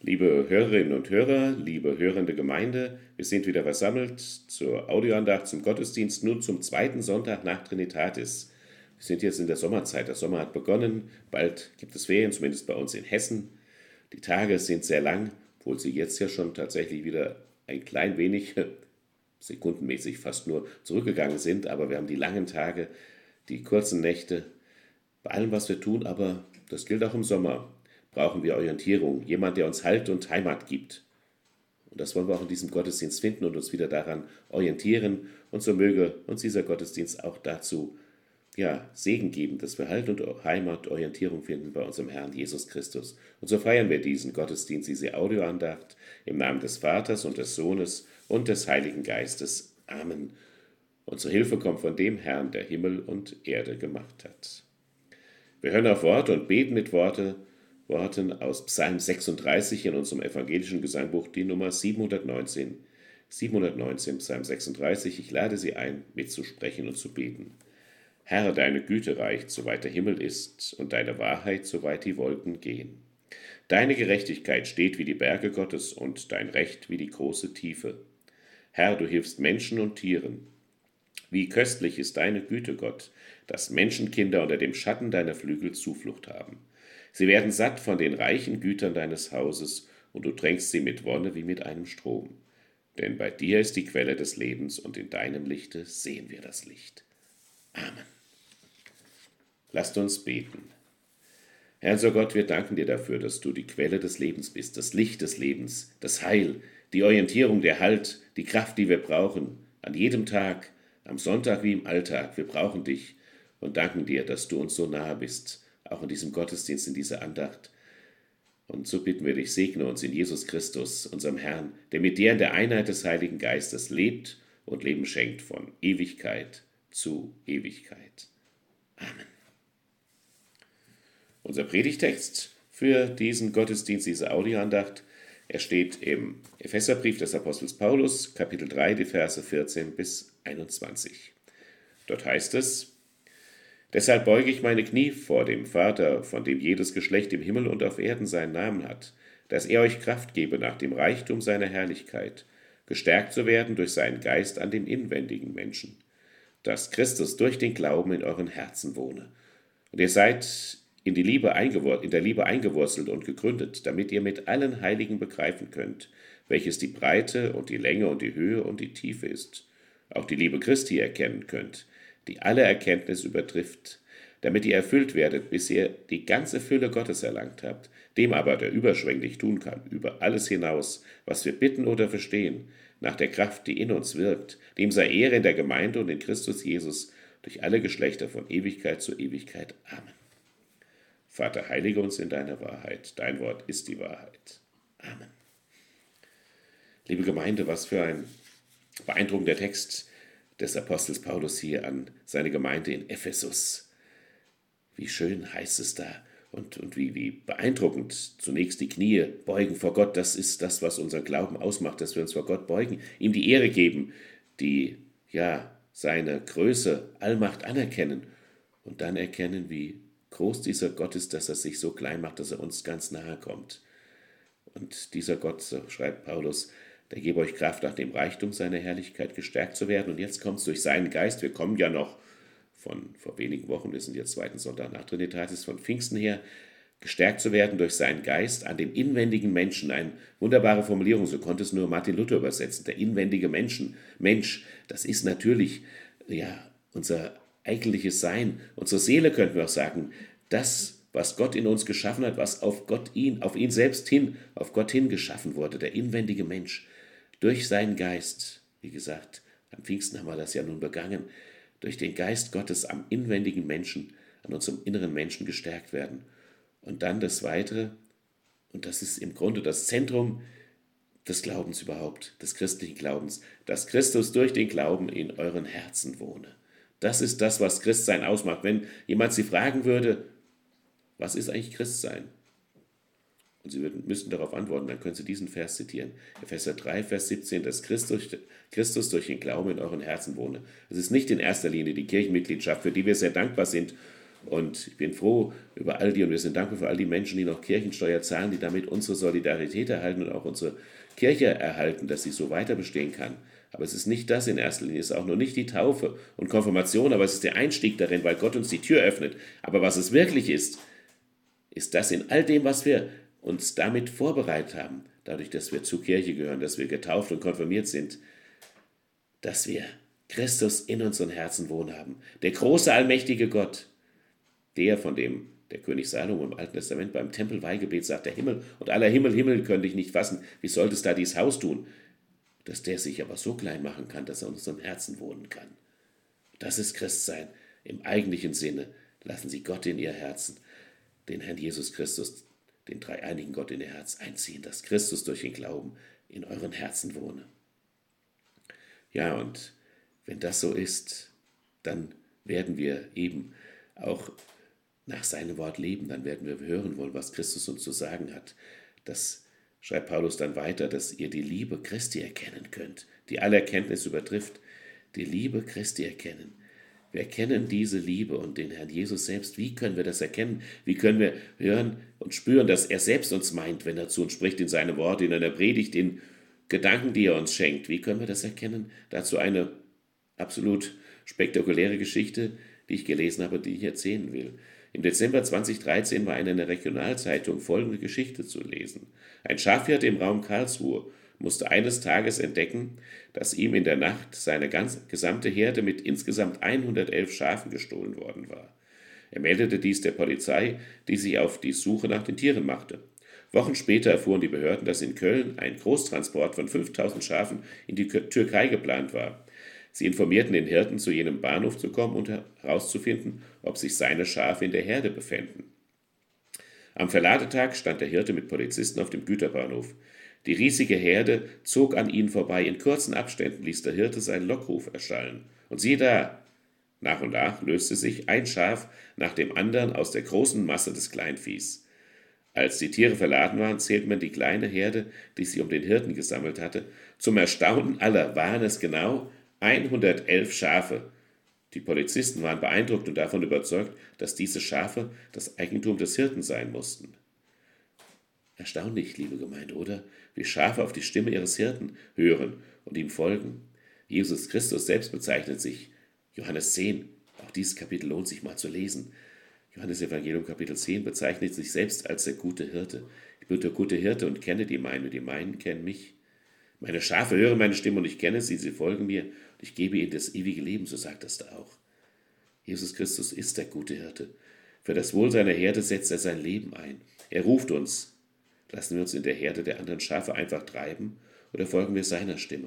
Liebe Hörerinnen und Hörer, liebe hörende Gemeinde, wir sind wieder versammelt zur Audioandacht, zum Gottesdienst, nun zum zweiten Sonntag nach Trinitatis. Wir sind jetzt in der Sommerzeit, der Sommer hat begonnen, bald gibt es Ferien, zumindest bei uns in Hessen. Die Tage sind sehr lang, obwohl sie jetzt ja schon tatsächlich wieder ein klein wenig, sekundenmäßig fast nur, zurückgegangen sind, aber wir haben die langen Tage, die kurzen Nächte, bei allem, was wir tun, aber das gilt auch im Sommer, brauchen wir Orientierung, jemand, der uns Halt und Heimat gibt. Und das wollen wir auch in diesem Gottesdienst finden und uns wieder daran orientieren. Und so möge uns dieser Gottesdienst auch dazu Segen geben, dass wir Halt und Heimat, Orientierung finden bei unserem Herrn Jesus Christus. Und so feiern wir diesen Gottesdienst, diese Audioandacht im Namen des Vaters und des Sohnes und des Heiligen Geistes. Amen. Und zur Hilfe kommt von dem Herrn, der Himmel und Erde gemacht hat. Wir hören auf Worte und beten mit Worten aus Psalm 36 in unserem evangelischen Gesangbuch, die Nummer 719. 719, Psalm 36. Ich lade Sie ein, mitzusprechen und zu beten. Herr, deine Güte reicht, soweit der Himmel ist, und deine Wahrheit, soweit die Wolken gehen. Deine Gerechtigkeit steht wie die Berge Gottes und dein Recht wie die große Tiefe. Herr, du hilfst Menschen und Tieren. Wie köstlich ist deine Güte, Gott, dass Menschenkinder unter dem Schatten deiner Flügel Zuflucht haben. Sie werden satt von den reichen Gütern deines Hauses, und du tränkst sie mit Wonne wie mit einem Strom. Denn bei dir ist die Quelle des Lebens, und in deinem Lichte sehen wir das Licht. Amen. Lasst uns beten. Herr unser Gott, wir danken dir dafür, dass du die Quelle des Lebens bist, das Licht des Lebens, das Heil, die Orientierung, der Halt, die Kraft, die wir brauchen, an jedem Tag, am Sonntag wie im Alltag. Wir brauchen dich und danken dir, dass du uns so nahe bist, auch in diesem Gottesdienst, in dieser Andacht. Und so bitten wir dich, segne uns in Jesus Christus, unserem Herrn, der mit dir in der Einheit des Heiligen Geistes lebt und Leben schenkt von Ewigkeit zu Ewigkeit. Amen. Unser Predigtext für diesen Gottesdienst, diese Audioandacht, er steht im Epheserbrief des Apostels Paulus, Kapitel 3, die Verse 14 bis 21. Dort heißt es: Deshalb beuge ich meine Knie vor dem Vater, von dem jedes Geschlecht im Himmel und auf Erden seinen Namen hat, dass er euch Kraft gebe nach dem Reichtum seiner Herrlichkeit, gestärkt zu werden durch seinen Geist an dem inwendigen Menschen, dass Christus durch den Glauben in euren Herzen wohne. Und ihr seid in der Liebe eingewurzelt und gegründet, damit ihr mit allen Heiligen begreifen könnt, welches die Breite und die Länge und die Höhe und die Tiefe ist, auch die Liebe Christi erkennen könnt, die alle Erkenntnis übertrifft, damit ihr erfüllt werdet, bis ihr die ganze Fülle Gottes erlangt habt, dem aber, der überschwänglich tun kann, über alles hinaus, was wir bitten oder verstehen, nach der Kraft, die in uns wirkt, dem sei Ehre in der Gemeinde und in Christus Jesus durch alle Geschlechter von Ewigkeit zu Ewigkeit. Amen. Vater, heilige uns in deiner Wahrheit. Dein Wort ist die Wahrheit. Amen. Liebe Gemeinde, was für ein beeindruckender Text des Apostels Paulus hier an seine Gemeinde in Ephesus. Wie schön heißt es da und wie beeindruckend. Zunächst die Knie beugen vor Gott, das ist das, was unseren Glauben ausmacht, dass wir uns vor Gott beugen, ihm die Ehre geben, seine Größe, Allmacht anerkennen und dann erkennen, wie groß dieser Gott ist, dass er sich so klein macht, dass er uns ganz nahe kommt. Und dieser Gott, so schreibt Paulus, der gebe euch Kraft, nach dem Reichtum seiner Herrlichkeit gestärkt zu werden. Und jetzt kommt es durch seinen Geist. Wir kommen ja noch von vor wenigen Wochen, wir sind jetzt zweiten Sonntag nach Trinitatis, von Pfingsten her, gestärkt zu werden durch seinen Geist an dem inwendigen Menschen. Eine wunderbare Formulierung, so konnte es nur Martin Luther übersetzen. Der inwendige Mensch, das ist natürlich unser eigentliches Sein. Unsere Seele, könnten wir auch sagen, das, was Gott in uns geschaffen hat, was auf Gott auf ihn selbst hin, auf Gott hin geschaffen wurde, der inwendige Mensch, durch seinen Geist, wie gesagt, am Pfingsten haben wir das ja nun begangen, durch den Geist Gottes am inwendigen Menschen, an unserem inneren Menschen gestärkt werden. Und dann das Weitere, und das ist im Grunde das Zentrum des Glaubens überhaupt, des christlichen Glaubens, dass Christus durch den Glauben in euren Herzen wohne. Das ist das, was Christsein ausmacht. Wenn jemand Sie fragen würde, was ist eigentlich Christsein? Und Sie müssten darauf antworten, dann können Sie diesen Vers zitieren. Epheser 3, Vers 17, dass Christus durch den Glauben in euren Herzen wohne. Es ist nicht in erster Linie die Kirchenmitgliedschaft, für die wir sehr dankbar sind Und ich bin froh über all die, und wir sind dankbar für all die Menschen, die noch Kirchensteuer zahlen, die damit unsere Solidarität erhalten und auch unsere Kirche erhalten, dass sie so weiter bestehen kann. Aber es ist nicht das in erster Linie, es ist auch nur nicht die Taufe und Konfirmation, aber es ist der Einstieg darin, weil Gott uns die Tür öffnet. Aber was es wirklich ist, ist das in all dem, was wir uns damit vorbereitet haben, dadurch, dass wir zur Kirche gehören, dass wir getauft und konfirmiert sind, dass wir Christus in unseren Herzen wohnen haben. Der große, allmächtige Gott, der, von dem der König Salomo im Alten Testament beim Tempelweihgebet sagt, der Himmel und aller Himmel können dich nicht fassen, wie sollte es da dies Haus tun? Dass der sich aber so klein machen kann, dass er in unserem Herzen wohnen kann. Das ist Christsein im eigentlichen Sinne. Lassen Sie Gott in Ihr Herzen, den Herrn Jesus Christus, den dreieinigen Gott in Ihr Herz einziehen, dass Christus durch den Glauben in euren Herzen wohne. Ja, und wenn das so ist, dann werden wir eben auch nach seinem Wort leben, dann werden wir hören wollen, was Christus uns zu sagen hat. Das schreibt Paulus dann weiter, dass ihr die Liebe Christi erkennen könnt, die alle Erkenntnis übertrifft, die Liebe Christi erkennen. Wir erkennen diese Liebe und den Herrn Jesus selbst. Wie können wir das erkennen? Wie können wir hören und spüren, dass er selbst uns meint, wenn er zu uns spricht in seinem Wort, in einer Predigt, in Gedanken, die er uns schenkt? Wie können wir das erkennen? Dazu eine absolut spektakuläre Geschichte, die ich gelesen habe, die ich erzählen will. Im Dezember 2013 war in einer Regionalzeitung folgende Geschichte zu lesen. Ein Schafhirt im Raum Karlsruhe musste eines Tages entdecken, dass ihm in der Nacht seine gesamte Herde mit insgesamt 111 Schafen gestohlen worden war. Er meldete dies der Polizei, die sich auf die Suche nach den Tieren machte. Wochen später erfuhren die Behörden, dass in Köln ein Großtransport von 5000 Schafen in die Türkei geplant war. Sie informierten den Hirten, zu jenem Bahnhof zu kommen und herauszufinden, ob sich seine Schafe in der Herde befänden. Am Verladetag stand der Hirte mit Polizisten auf dem Güterbahnhof. Die riesige Herde zog an ihnen vorbei. In kurzen Abständen ließ der Hirte seinen Lockruf erschallen. Und siehe da! Nach und nach löste sich ein Schaf nach dem anderen aus der großen Masse des Kleinviehs. Als die Tiere verladen waren, zählte man die kleine Herde, die sich um den Hirten gesammelt hatte. Zum Erstaunen aller waren es genau 111 Schafe. Die Polizisten waren beeindruckt und davon überzeugt, dass diese Schafe das Eigentum des Hirten sein mussten. Erstaunlich, liebe Gemeinde, oder? Wie Schafe auf die Stimme ihres Hirten hören und ihm folgen. Jesus Christus selbst bezeichnet sich. Johannes 10, auch dieses Kapitel lohnt sich mal zu lesen. Johannes Evangelium Kapitel 10 bezeichnet sich selbst als der gute Hirte. Ich bin der gute Hirte und kenne die meinen kennen mich. Meine Schafe hören meine Stimme und ich kenne sie, sie folgen mir und ich gebe ihnen das ewige Leben, so sagt es da auch. Jesus Christus ist der gute Hirte. Für das Wohl seiner Herde setzt er sein Leben ein. Er ruft uns. Lassen wir uns in der Herde der anderen Schafe einfach treiben oder folgen wir seiner Stimme?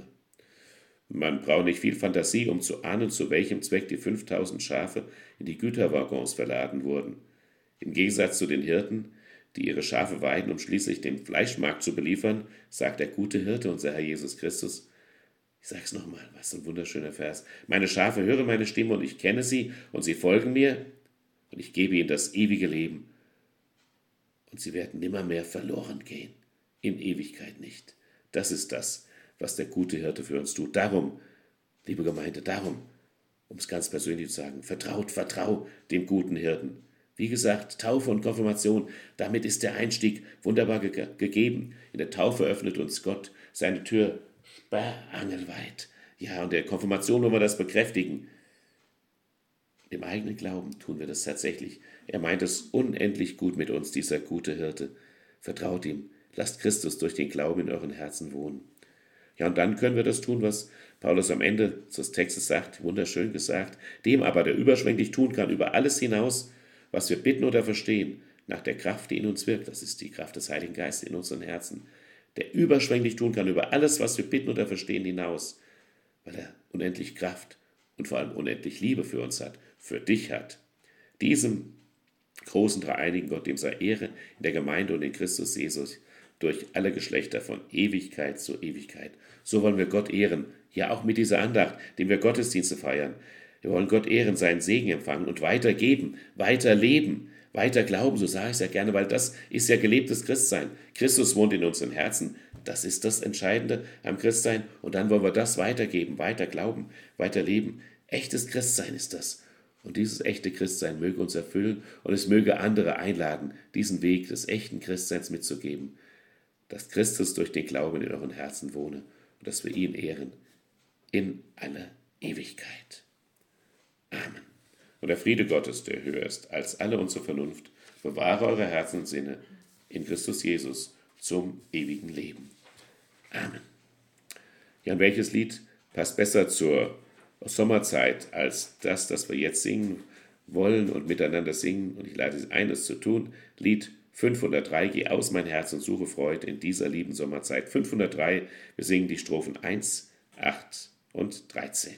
Man braucht nicht viel Fantasie, um zu ahnen, zu welchem Zweck die 5000 Schafe in die Güterwaggons verladen wurden. Im Gegensatz zu den Hirten, die ihre Schafe weiden, um schließlich den Fleischmarkt zu beliefern, sagt der gute Hirte, unser Herr Jesus Christus. Ich sage es nochmal, was ein wunderschöner Vers. Meine Schafe hören meine Stimme und ich kenne sie und sie folgen mir und ich gebe ihnen das ewige Leben. Und sie werden nimmermehr verloren gehen, in Ewigkeit nicht. Das ist das, was der gute Hirte für uns tut. Darum, liebe Gemeinde, darum, um es ganz persönlich zu sagen, vertrau dem guten Hirten. Wie gesagt, Taufe und Konfirmation, damit ist der Einstieg wunderbar gegeben. In der Taufe öffnet uns Gott seine Tür sperrangelweit. Ja, und der Konfirmation wollen wir das bekräftigen. Im eigenen Glauben tun wir das tatsächlich. Er meint es unendlich gut mit uns, dieser gute Hirte. Vertraut ihm, lasst Christus durch den Glauben in euren Herzen wohnen. Ja, und dann können wir das tun, was Paulus am Ende des Textes sagt, wunderschön gesagt, dem aber, der überschwänglich tun kann, über alles hinaus, was wir bitten oder verstehen, nach der Kraft, die in uns wirkt, das ist die Kraft des Heiligen Geistes in unseren Herzen, der überschwänglich tun kann, über alles, was wir bitten oder verstehen, hinaus, weil er unendlich Kraft und vor allem unendlich Liebe für uns hat, für dich hat. Diesem großen dreieinigen Gott, dem sei Ehre in der Gemeinde und in Christus Jesus durch alle Geschlechter von Ewigkeit zu Ewigkeit. So wollen wir Gott ehren, ja auch mit dieser Andacht, dem wir Gottesdienste feiern. Wir wollen Gott ehren, seinen Segen empfangen und weitergeben, weiter leben, weiter glauben, so sage ich es ja gerne, weil das ist ja gelebtes Christsein. Christus wohnt in unseren Herzen, das ist das Entscheidende am Christsein und dann wollen wir das weitergeben, weiter glauben, weiter leben. Echtes Christsein ist das. Und dieses echte Christsein möge uns erfüllen und es möge andere einladen, diesen Weg des echten Christseins mitzugeben, dass Christus durch den Glauben in euren Herzen wohne und dass wir ihn ehren in aller Ewigkeit. Amen. Und der Friede Gottes, der höher ist als alle unsere Vernunft, bewahre eure Herzen und Sinne in Christus Jesus zum ewigen Leben. Amen. Ja, und welches Lied passt besser zur Sommerzeit als das wir jetzt singen wollen und miteinander singen? Und ich lade Sie ein, es zu tun. Lied 503, Geh aus mein Herz und suche Freude in dieser lieben Sommerzeit. 503, wir singen die Strophen 1, 8 und 13.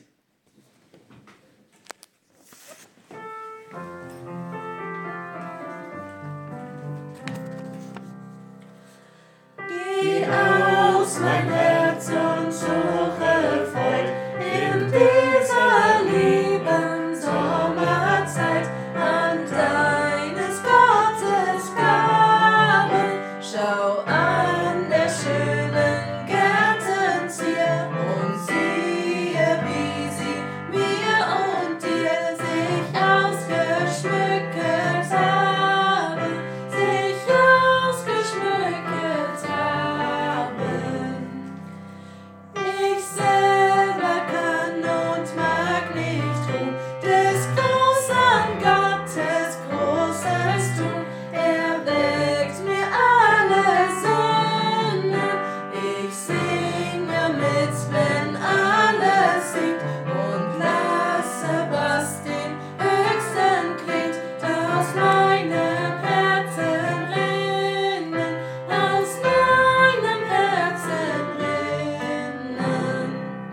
Geh aus mein Herz und suche Freud in dieser lieben Sommerzeit an deines Gottes Gabe. Schau an der schönen Gärtenzier und siehe, wie sie mir und dir sich ausgeschmückt haben, sich ausgeschmückt haben. Ich selber kann und mag nicht ruhen, des großen Gottes großes Tun. Er weckt mir alle Sünden. Ich singe mit, wenn alles singt und lasse, was dem Höchsten klingt, aus meinem Herzen rinnen, aus meinem Herzen rinnen.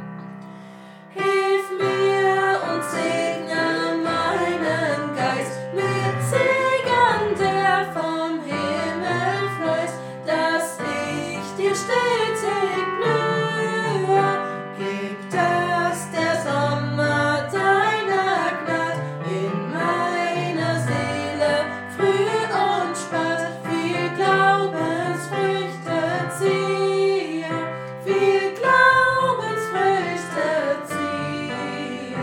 Hilf mir und segne meinen Geist mit Segen, der vom Himmel fließt, dass ich dir stetig blühe. Gib, dass der Sommer deiner Gnad in meiner Seele früh und spät viel Glaubensfrüchte ziehe, viel Glaubensfrüchte ziehe.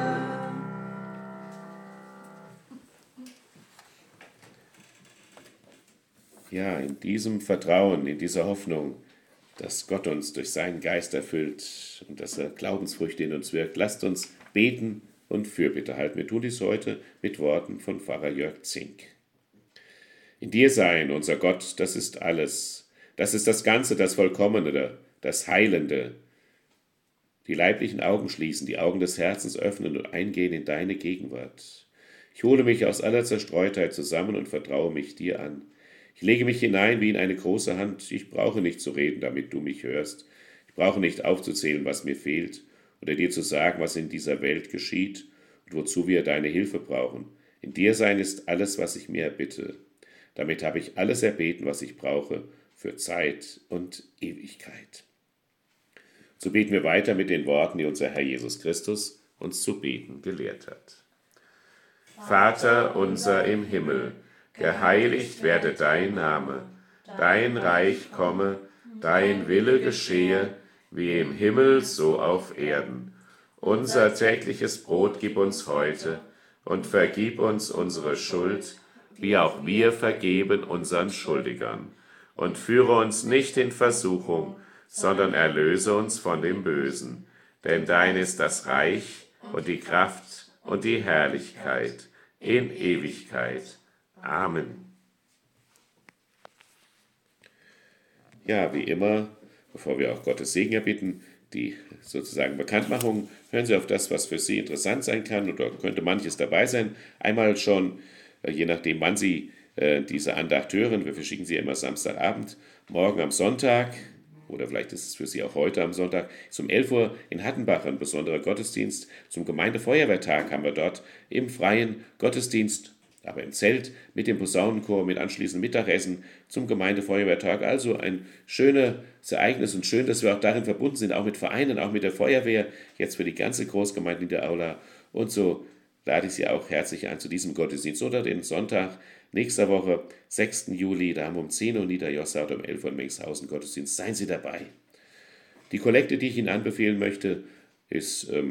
Ja, in diesem Vertrauen, in dieser Hoffnung, dass Gott uns durch seinen Geist erfüllt und dass er Glaubensfrüchte in uns wirkt, lasst uns beten und Fürbitte halten. Wir tun dies heute mit Worten von Pfarrer Jörg Zink. In dir sein, unser Gott, das ist alles. Das ist das Ganze, das Vollkommene, das Heilende. Die leiblichen Augen schließen, die Augen des Herzens öffnen und eingehen in deine Gegenwart. Ich hole mich aus aller Zerstreutheit zusammen und vertraue mich dir an. Ich lege mich hinein wie in eine große Hand. Ich brauche nicht zu reden, damit du mich hörst. Ich brauche nicht aufzuzählen, was mir fehlt, oder dir zu sagen, was in dieser Welt geschieht und wozu wir deine Hilfe brauchen. In dir sein ist alles, was ich mir erbitte. Damit habe ich alles erbeten, was ich brauche für Zeit und Ewigkeit. So beten wir weiter mit den Worten, die unser Herr Jesus Christus uns zu beten gelehrt hat. Vater unser im Himmel, geheiligt werde dein Name, dein Reich komme, dein Wille geschehe, wie im Himmel so auf Erden. Unser tägliches Brot gib uns heute und vergib uns unsere Schuld, wie auch wir vergeben unseren Schuldigern. Und führe uns nicht in Versuchung, sondern erlöse uns von dem Bösen. Denn dein ist das Reich und die Kraft und die Herrlichkeit in Ewigkeit. Amen. Ja, wie immer, bevor wir auch Gottes Segen erbitten, die sozusagen Bekanntmachung, hören Sie auf das, was für Sie interessant sein kann, oder könnte manches dabei sein. Einmal schon, je nachdem, wann Sie diese Andacht hören, wir verschicken sie immer Samstagabend, morgen am Sonntag, oder vielleicht ist es für Sie auch heute am Sonntag, ist um 11 Uhr in Hattenbach ein besonderer Gottesdienst. Zum Gemeindefeuerwehrtag haben wir dort im Freien Gottesdienst, aber im Zelt mit dem Posaunenchor, mit anschließendem Mittagessen zum Gemeindefeuerwehrtag. Also ein schönes Ereignis und schön, dass wir auch darin verbunden sind, auch mit Vereinen, auch mit der Feuerwehr, jetzt für die ganze Großgemeinde in der Aula. Und so lade ich Sie auch herzlich ein zu diesem Gottesdienst oder den Sonntag nächster Woche, 6. Juli, da haben wir um 10 Uhr Niederjossa oder um 11 Uhr in Mengshausen Gottesdienst. Seien Sie dabei. Die Kollekte, die ich Ihnen anbefehlen möchte, ist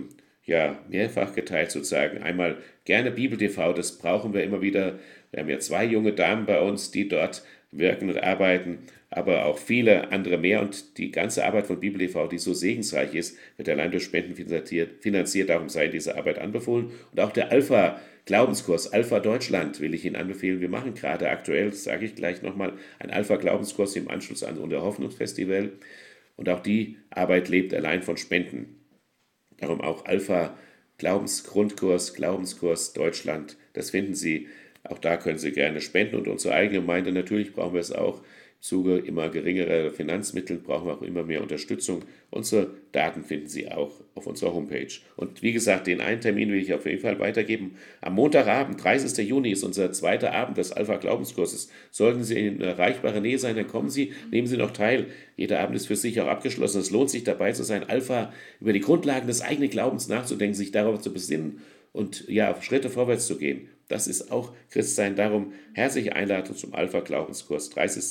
ja mehrfach geteilt sozusagen. Einmal gerne Bibel TV, das brauchen wir immer wieder. Wir haben ja 2 junge Damen bei uns, die dort wirken und arbeiten, aber auch viele andere mehr. Und die ganze Arbeit von Bibel TV, die so segensreich ist, wird allein durch Spenden finanziert. Darum sei diese Arbeit anbefohlen. Und auch der Alpha-Glaubenskurs, Alpha Deutschland, will ich Ihnen anbefehlen. Wir machen gerade aktuell, das sage ich gleich nochmal, einen Alpha-Glaubenskurs im Anschluss an unser Hoffnungsfestival. Und auch die Arbeit lebt allein von Spenden. Darum auch Alpha Glaubensgrundkurs, Glaubenskurs Deutschland. Das finden Sie. Auch da können Sie gerne spenden. Und unsere eigene Gemeinde, natürlich brauchen wir es auch. Im Zuge immer geringerer Finanzmittel brauchen wir auch immer mehr Unterstützung. Unsere Daten finden Sie auch auf unserer Homepage. Und wie gesagt, den einen Termin will ich auf jeden Fall weitergeben. Am Montagabend, 30. Juni, ist unser zweiter Abend des Alpha-Glaubenskurses. Sollten Sie in erreichbarer Nähe sein, dann kommen Sie, nehmen Sie noch teil. Jeder Abend ist für sich auch abgeschlossen. Es lohnt sich dabei zu sein, Alpha über die Grundlagen des eigenen Glaubens nachzudenken, sich darauf zu besinnen und ja, Schritte vorwärts zu gehen. Das ist auch Christsein. Darum herzliche Einladung zum Alpha-Glaubenskurs,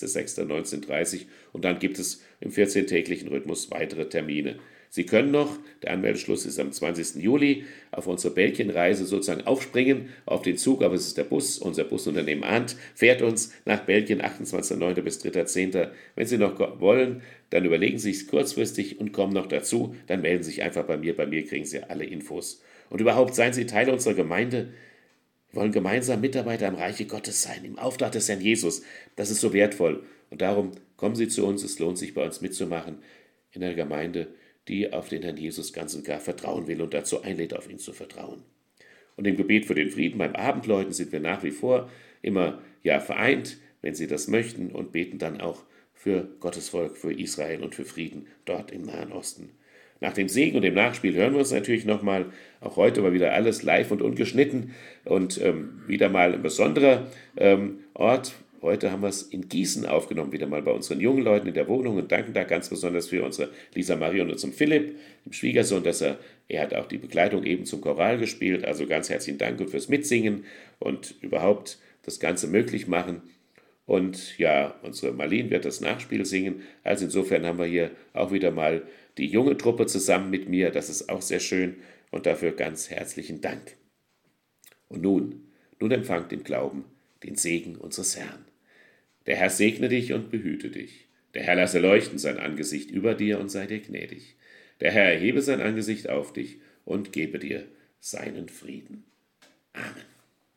30.06.19:30 und dann gibt es im 14-täglichen Rhythmus weitere Termine. Sie können noch, der Anmeldeschluss ist am 20. Juli, auf unsere Belgienreise sozusagen aufspringen, auf den Zug, aber es ist der Bus, unser Busunternehmen Arndt, fährt uns nach Belgien, 28.09. bis 3.10. Wenn Sie noch wollen, dann überlegen Sie es kurzfristig und kommen noch dazu, dann melden Sie sich einfach bei mir kriegen Sie alle Infos. Und überhaupt seien Sie Teil unserer Gemeinde. Wir wollen gemeinsam Mitarbeiter am Reiche Gottes sein, im Auftrag des Herrn Jesus. Das ist so wertvoll. Und darum kommen Sie zu uns. Es lohnt sich, bei uns mitzumachen in einer Gemeinde, die auf den Herrn Jesus ganz und gar vertrauen will und dazu einlädt, auf ihn zu vertrauen. Und im Gebet für den Frieden beim Abendläuten sind wir nach wie vor immer vereint, wenn Sie das möchten, und beten dann auch für Gottes Volk, für Israel und für Frieden dort im Nahen Osten. Nach dem Segen und dem Nachspiel hören wir uns natürlich nochmal. Auch heute war wieder alles live und ungeschnitten und wieder mal ein besonderer Ort. Heute haben wir es in Gießen aufgenommen, wieder mal bei unseren jungen Leuten in der Wohnung und danken da ganz besonders für unsere Lisa Marie und unserem Philipp, dem Schwiegersohn, dass er hat auch die Begleitung eben zum Choral gespielt. Also ganz herzlichen Dank und fürs Mitsingen und überhaupt das Ganze möglich machen. Und ja, unsere Marlene wird das Nachspiel singen. Also insofern haben wir hier auch wieder mal die junge Truppe zusammen mit mir. Das ist auch sehr schön und dafür ganz herzlichen Dank. Und nun empfangt im Glauben den Segen unseres Herrn. Der Herr segne dich und behüte dich. Der Herr lasse leuchten sein Angesicht über dir und sei dir gnädig. Der Herr erhebe sein Angesicht auf dich und gebe dir seinen Frieden. Amen.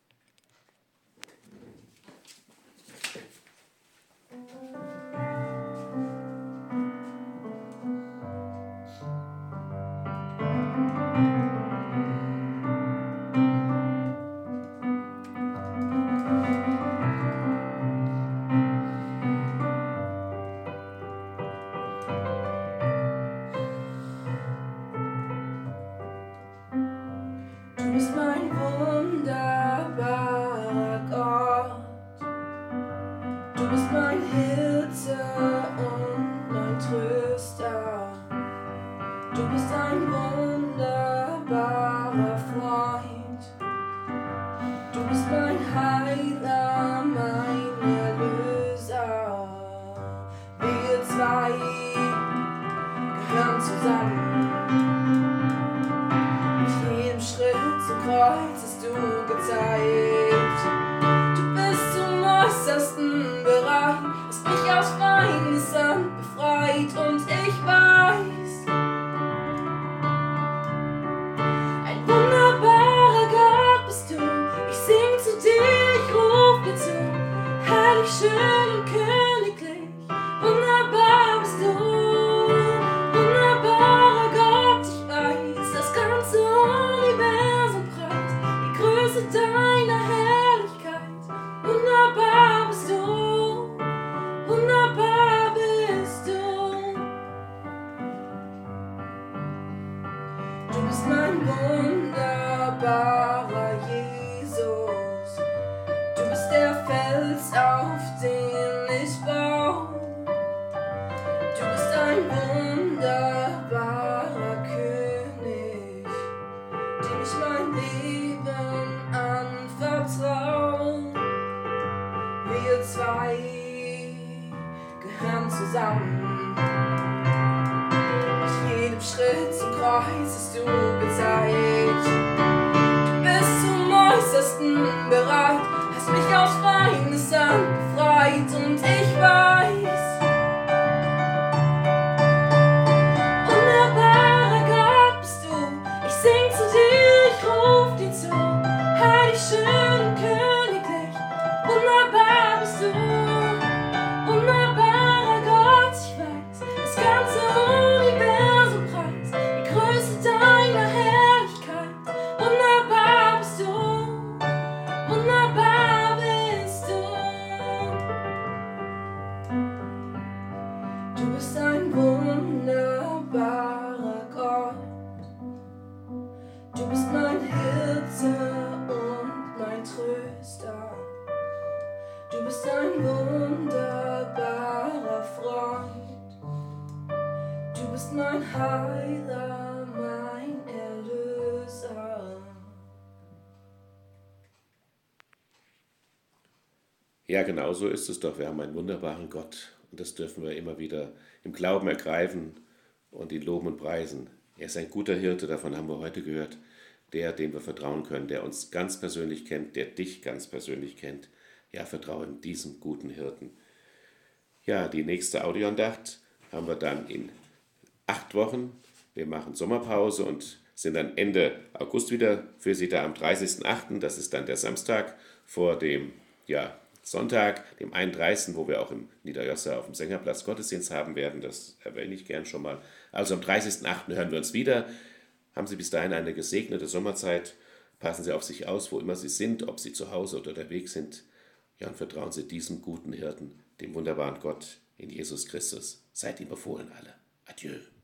Du bist mein wunderbarer Gott. Du bist mein Hirte und mein Tröster. Du bist ein wunderbarer Freund. Du bist mein Heiler, mein Erlöser. Wir zwei gehören zusammen. Zum Kreuz hast du gezeigt. Du bist zum Äußersten bereit, hast mich aus Feindeshand befreit und ich weiß, ein wunderbarer Gott bist du. Ich sing zu dir, ich ruf dir zu, herrlich, schön und königlich, wunderbar bist du. Wunderbarer Gott, ich weiß, das ganze Universum preist die Größe deiner Herrlichkeit. Wunderbar bist du, wunderbar bist du. Du bist mein wunderbarer Jesus. Du bist der Fels, auf den ich baue. Du bist ein wunderbarer König, dem ich mein Leben anvertraue. Wir zwei gehören zusammen. Auf jedem Schritt zum Kreuz Preis hast du bezahlt. Du bist zum Äußersten bereit, hast mich aus Feindeshand befreit und ich weiß, wunderbarer Gott bist du. Ich sing zu dir, ich ruf dir zu, heilig, schön und königlich, wunderbar bist du. Wunderbarer Gott, ich weiß, das ganze Universum preist die Größe deiner Herrlichkeit. Wunderbar bist du, wunderbar bist du. Du bist ein wunderbarer Gott. Du bist mein Hirte und mein Tröster. Du bist ein wunderbarer Freund. Du bist mein Heiler, mein Erlöser. Ja, genau so ist es doch. Wir haben einen wunderbaren Gott und das dürfen wir immer wieder im Glauben ergreifen und ihn loben und preisen. Er ist ein guter Hirte, davon haben wir heute gehört, der, dem wir vertrauen können, der uns ganz persönlich kennt, der dich ganz persönlich kennt. Ja, vertraue diesem guten Hirten. Ja, die nächste Audioandacht haben wir dann in 8 Wochen. Wir machen Sommerpause und sind dann Ende August wieder für Sie da am 30.08. Das ist dann der Samstag vor dem Sonntag, dem 31., wo wir auch im Niederjosser auf dem Sängerplatz Gottesdienst haben werden. Das erwähne ich gern schon mal. Also am 30.08. hören wir uns wieder. Haben Sie bis dahin eine gesegnete Sommerzeit. Passen Sie auf sich aus, wo immer Sie sind, ob Sie zu Hause oder unterwegs sind. Ja, und vertrauen Sie diesem guten Hirten, dem wunderbaren Gott in Jesus Christus. Seid ihm befohlen alle. Adieu.